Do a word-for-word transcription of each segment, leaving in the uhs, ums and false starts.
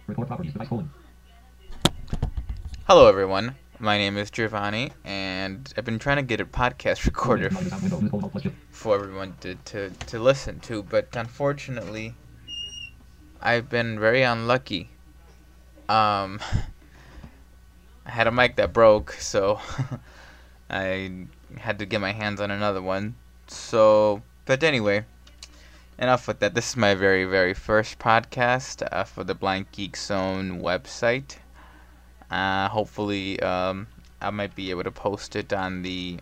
Record properties. Device colon. Hello, everyone. My name is Giovanni, and I've been trying to get a podcast recorder f- for everyone to, to, to listen to, but unfortunately, I've been very unlucky. Um, I had a mic that broke, so I had to get my hands on another one. So, but anyway, enough with that. This is my very, very first podcast uh, for the Blind Geek Zone website. Uh, hopefully, um, I might be able to post it on the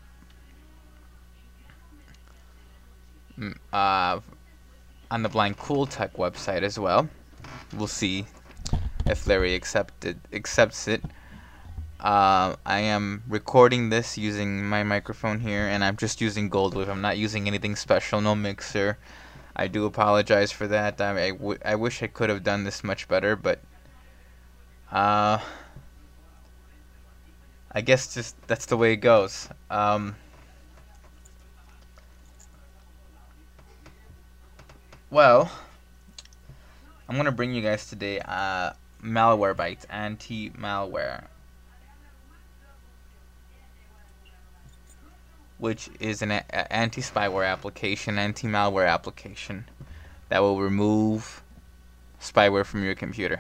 mm, uh, on the Blind Cool Tech website as well. We'll see if Larry accepted accepts it. Uh, I am recording this using my microphone here, and I'm just using Goldwave. I'm not using anything special, no mixer. I do apologize for that. I, I, w- I wish I could have done this much better, but uh. I guess just that's the way it goes. Um, well, I'm gonna bring you guys today uh, Malwarebytes, anti-malware, which is an a- anti-spyware application, anti-malware application that will remove spyware from your computer.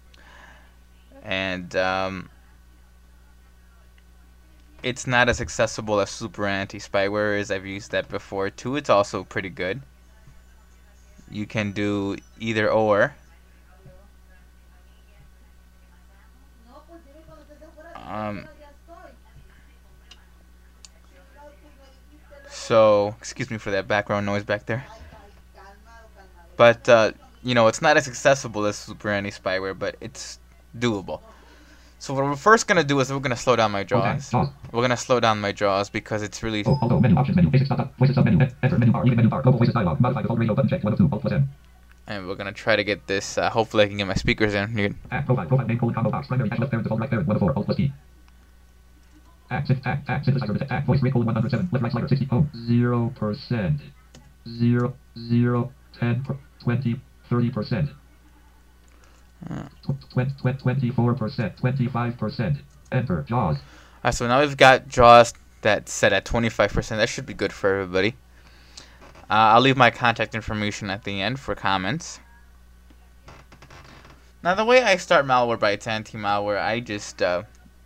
And um, it's not as accessible as Super Anti-Spyware is. I've used that before too. It's also pretty good. You can do either or. Um, so, excuse me for that background noise back there. But, uh, you know, it's not as accessible as Super Anti-Spyware, but it's doable. So what we're first going to do is we're going to slow down my jaws. Jaws. We're going to slow down my jaws because it's really... Oh, Alt, menu, options menu, basic stop, voices sub menu, enter menu bar, leaving menu bar, global voices dialog, modify default radio button check, one of two, Alt plus M. And we're going to try to get this, uh, hopefully I can get my speakers in here. Add, profile, profile name, colon, combo box, primary, hash left parent, default right parent, one of four, Alt plus D. Add, synth, add, add, synthesizer detect, add, voice rate, colon, one hundred seven, left right slider, sixty, oh, zero percent, zero, zero, ten, twenty, thirty percent. twenty-four percent, twenty-five percent. Enter. Jaws. Alright, so now we've got JAWS that's set at twenty-five percent. That should be good for everybody. Uh, I'll leave my contact information at the end for comments. Now, the way I start Malwarebytes anti-malware, I just uh,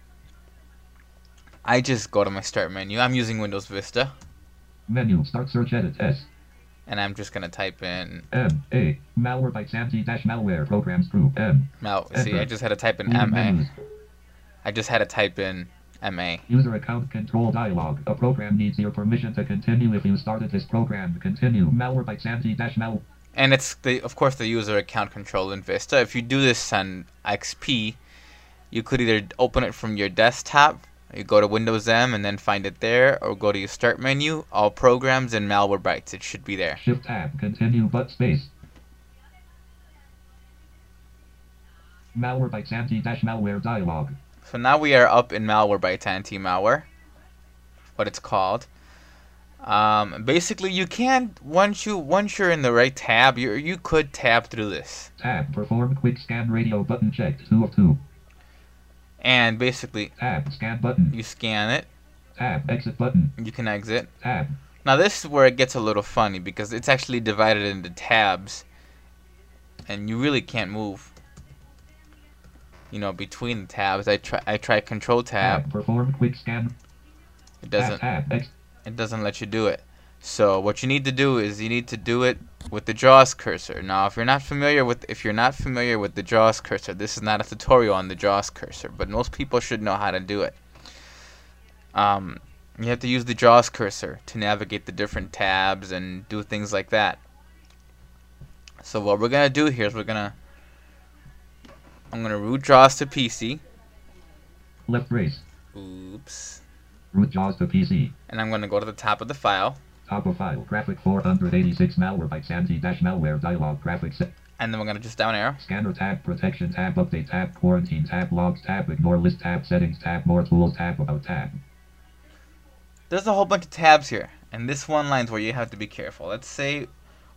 I just go to my start menu. I'm using Windows Vista, Menu. Start search edit. S. and I'm just gonna type in M. A. Malwarebytes anti-malware programs group. M. Mal. See, Enter. I just had to type in Leaving M A. menus. I just had to type in M A. User account control dialog. A program needs your permission to continue if you started this program. Continue. Malwarebytes anti-mal. And it's the, of course, the user account control in Vista. If you do this on X P, you could either open it from your desktop, you go to Windows M and then find it there, or go to your start menu, all programs and Malwarebytes. It should be there. Shift tab. Continue but space. Malwarebytes anti-malware dialog. So now we are up in Malwarebytes anti-malware, what it's called. Um, basically, you can once you once you're in the right tab, you you could tab through this, Tab. Perform quick scan radio button checked. two of two. and basically Tab. Scan button. you scan it. Tab. Exit button. You can exit. Tab. Now this is where it gets a little funny because it's actually divided into tabs, and you really can't move, you know, between the tabs. I try I try Control Tab. Tab. Perform quick scan. It Tab. doesn't Tab. Ex- it doesn't let you do it. So what you need to do is you need to do it with the JAWS cursor. Now, if you're not familiar with if you're not familiar with the JAWS cursor, this is not a tutorial on the JAWS cursor, but most people should know how to do it. Um, you have to use the JAWS cursor to navigate the different tabs and do things like that. So what we're gonna do here is we're gonna I'm gonna root JAWS to P C. left brace. Oops. Root JAWS to P C. And I'm gonna go to the top of the file. Top of file. Graphic four hundred eighty-six Malwarebytes anti-malware dialog. Graphic set. And then we're gonna just down arrow. Scanner tab. Protection tab. Update tab. Quarantine tab. Logs tab. Ignore list tab. Settings tab. More tools tab. About tab. There's a whole bunch of tabs here, and this one line's where you have to be careful. Let's say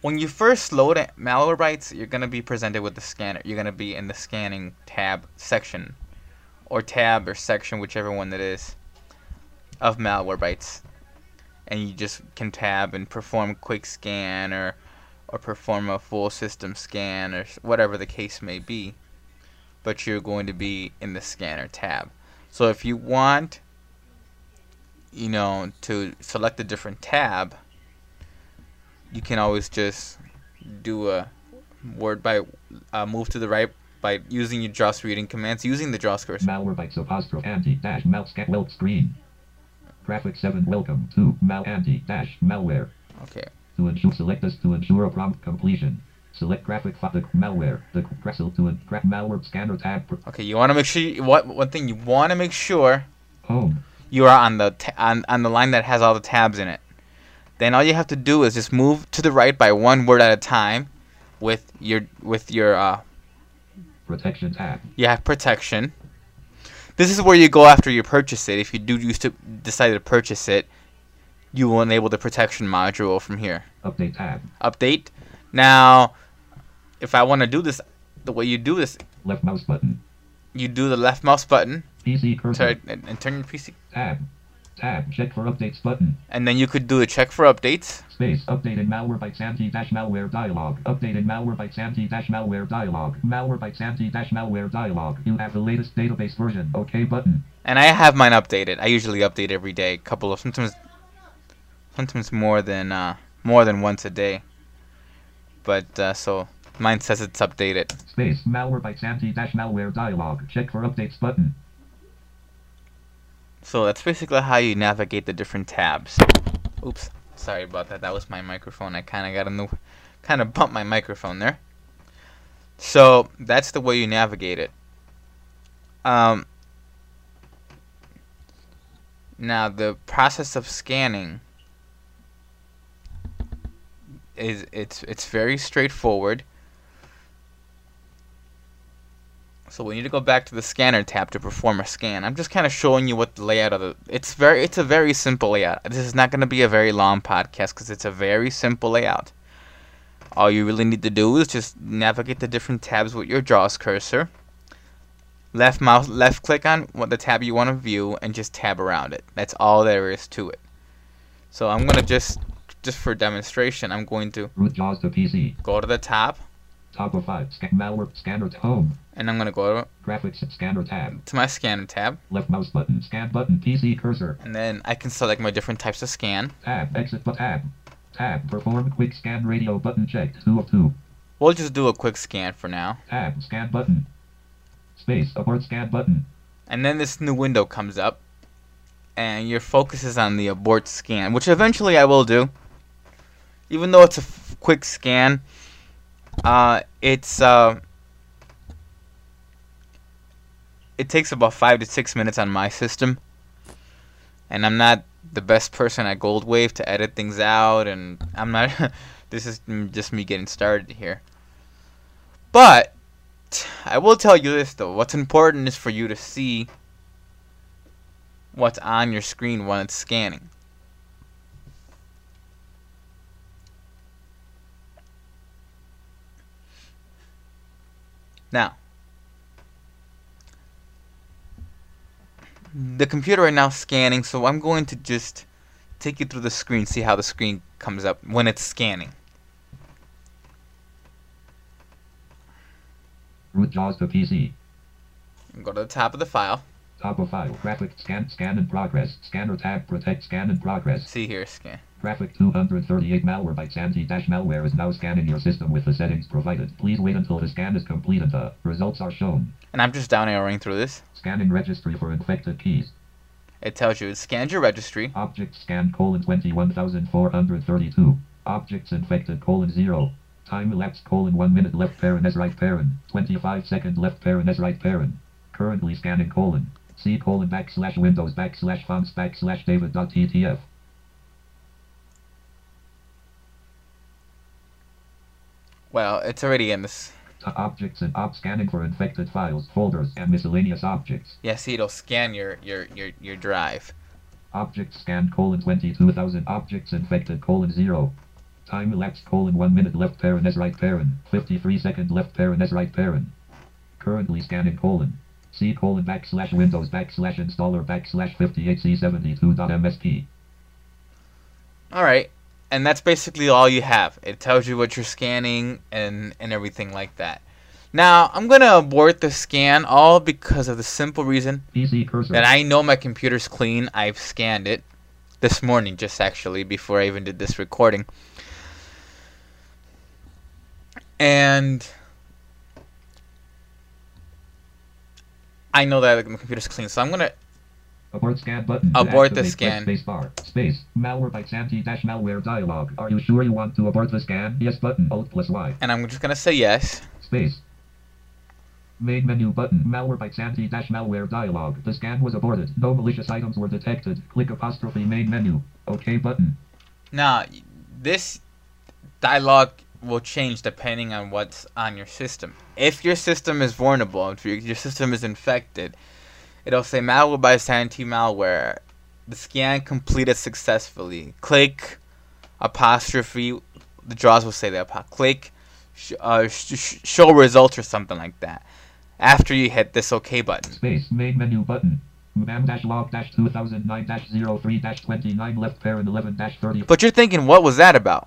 when you first load Malwarebytes, you're gonna be presented with the scanner. You're gonna be in the scanning tab section, or tab or section, whichever one that is, of Malwarebytes, and you just can tab and perform quick scan or or perform a full system scan or whatever the case may be. But you're going to be in the scanner tab. So if you want, you know, to select a different tab, you can always just do a word by uh, move to the right by using your JAWS reading commands, using the JAWS cursor. Malwarebytes apostrophe anti dash mal scan whelp screen. Graphic seven welcome to mal anti dash malware. Okay. To ensure select this to ensure a prompt completion. Select graphic file the malware the Cressel to a graph malware scanner tab. Okay, you want to make sure you, what one thing you want to make sure Home. You are on the ta on on the line that has all the tabs in it. Then all you have to do is just move to the right by one word at a time, with your with your uh. Protection tab. You have protection. This is where you go after you purchase it. If you do used to decide to purchase it, you will enable the protection module from here. Update tab. Update. Now, if I want to do this, the way you do this, left mouse button. You do the left mouse button. P C cursor. And, and turn your P C. Tab. Tab. Check for updates button. And then you could do a check for updates. Space. Updated Malwarebytes anti-malware dialog. Updated Malwarebytes anti-malware dialog. Malwarebytes anti-malware dialog. You have the latest database version. OK button. And I have mine updated. I usually update every day. A couple of sometimes, sometimes more than uh, more than once a day. But uh, so mine says it's updated. Space. Malwarebytes anti-malware dialog. Check for updates button. So that's basically how you navigate the different tabs. Oops, sorry about that. That was my microphone. I kind of got a new, kind of bumped my microphone there. So that's the way you navigate it. Um. Now the process of scanning is it's it's very straightforward. So we need to go back to the scanner tab to perform a scan. I'm just kind of showing you what the layout of the. It's very. It's a very simple layout. This is not going to be a very long podcast because it's a very simple layout. All you really need to do is just navigate the different tabs with your JAWS cursor. Left mouse, left click on what the tab you want to view, and just tab around it. That's all there is to it. So I'm gonna just, just for demonstration, I'm going to root JAWS to P C. Go to the top. Top of five. Scan malware scanner to home. And I'm gonna go to graphics scanner tab. To my scanner tab. Left mouse button. Scan button. P C cursor. And then I can select my different types of scan. Tab. Exit but tab. Tab. Perform quick scan radio button checked. Two of two. We'll just do a quick scan for now. Tab. Scan button. Space. Abort scan button. And then this new window comes up. And your focus is on the abort scan, which eventually I will do. Even though it's a f quick scan, uh, it's uh, it takes about five to six minutes on my system, and I'm not the best person at Goldwave to edit things out, and I'm not. This is just me getting started here. But I will tell you this though: what's important is for you to see what's on your screen when it's scanning. Now, the computer right now is scanning, so I'm going to just take you through the screen, see how the screen comes up when it's scanning. Root JAWS to P C. Go to the top of the file. Top of file. Graphic scan. Scan in progress. Scanner tab. Protect. Scan in progress. See here, scan. Graphic two hundred thirty-eight Malwarebytes anti-malware is now scanning your system with the settings provided. Please wait until the scan is complete and the results are shown. And I'm just down arrowing through this. Scanning registry for infected keys. It tells you it scans your registry. Object scan colon twenty-one thousand four hundred thirty-two. Objects infected colon zero. Time elapsed colon one minute left parent as right parent. twenty-five second left parent as right parent. Currently scanning colon. C colon backslash windows backslash fonts backslash david.ttf. Well, it's already in this. Objects and op scanning for infected files, folders, and miscellaneous objects. Yeah, see, it'll scan your your your, your drive. Objects scanned colon twenty-two thousand. Objects infected colon zero. Time elapsed colon one minute left parent as right parent. fifty-three second left parent as right parent. Currently scanning colon. C colon backslash Windows backslash installer backslash fifty-eight C seventy-two dot M S P. Alright, and that's basically all you have. It tells you what you're scanning and, and everything like that. Now, I'm going to abort the scan all because of the simple reason P C cursor. that I know my computer's clean. I've scanned it this morning, just actually, before I even did this recording. And I know that my computer's clean, so I'm going to abort scan button. Abort the Activate, scan. Space bar. Space. Malwarebytes anti-malware dialog. Are you sure you want to abort the scan? Yes button. Alt plus Y. And I'm just going to say yes. Space. Main menu button. Malwarebytes anti-malware dialog. The scan was aborted. No malicious items were detected. Click apostrophe main menu. OK button. Now, this dialog will change depending on what's on your system. If your system is vulnerable, if your, your system is infected, it'll say Malwarebytes anti-malware. The scan completed successfully. Click apostrophe. The JAWS will say that. Click sh- uh, sh- sh- show results or something like that. After you hit this OK button. Space. Main menu button. mam dash log dash two thousand nine dash zero three dash twenty-nine left parent eleven dash thirty. But you're thinking, what was that about?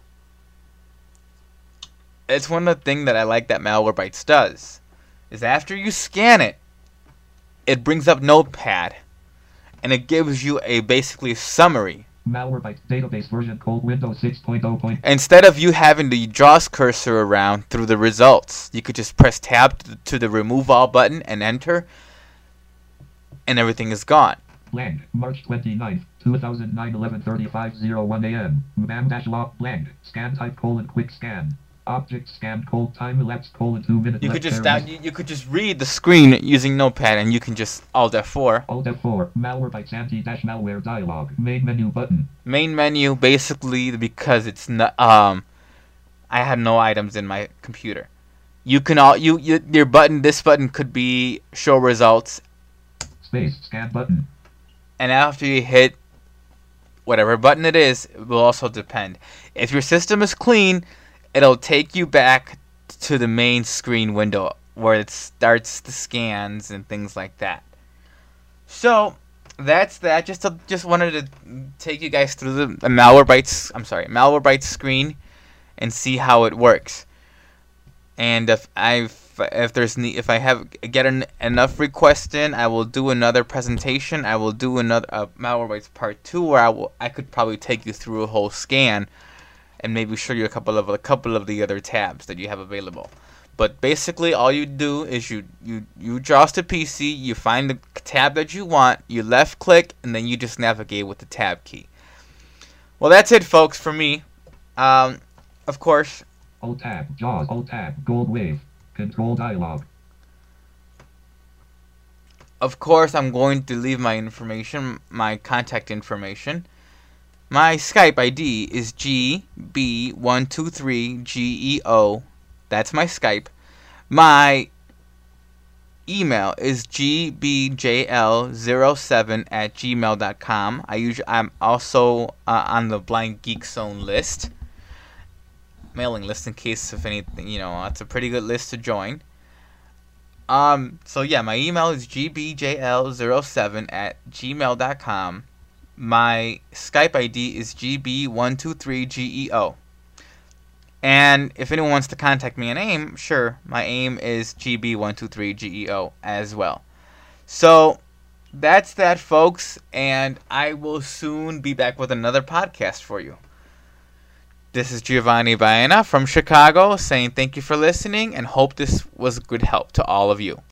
It's one of the things that I like that Malwarebytes does. Is after you scan it, it brings up Notepad. And it gives you a basically summary. Malwarebytes database version cold Windows six point oh. Instead of you having the JAWS cursor around through the results, you could just press tab to the remove all button and enter. And everything is gone. Blank. March twenty-ninth, two thousand nine, eleven thirty-five oh one a.m. mam dash log blank. Scan type colon quick scan. Object scan cold time elapsed colon two minutes. You could just down, you, you could just read the screen using Notepad, and you can just Alt F four. Alt F four. Malwarebytes anti-malware dialog. Main menu button. Main menu basically because it's not um, I had no items in my computer. You can all you, you your button. This button could be show results. Space scan button. And after you hit whatever button it is, it will also depend. If your system is clean, it'll take you back to the main screen window where it starts the scans and things like that. So that's that. Just to, just wanted to take you guys through the, the Malwarebytes. I'm sorry, Malwarebytes screen and see how it works. And if I if there's if I have get an, enough requests in, I will do another presentation. I will do another uh, Malwarebytes part two where I will I could probably take you through a whole scan. And maybe show you a couple of a couple of the other tabs that you have available. But basically, all you do is you you you JAWS to P C, you find the tab that you want, you left click, and then you just navigate with the tab key. Well, that's it, folks, for me. Um, of course. Alt tab, JAWS, Alt tab, gold wave, control dialog. Of course, I'm going to leave my information, my contact information. My Skype I D is G B one two three G E O. That's my Skype. My email is G B J L zero seven at gmail dot com. I usually, I'm also uh, on the Blind Geek Zone list. Mailing list in case of anything, you know, it's a pretty good list to join. Um, so yeah, my email is G B J L zero seven at gmail dot com. My Skype I D is G B one two three G E O. And if anyone wants to contact me on AIM, sure, my AIM is G B one two three G E O as well. So that's that, folks, and I will soon be back with another podcast for you. This is Giovanni Baena from Chicago saying thank you for listening and hope this was good help to all of you.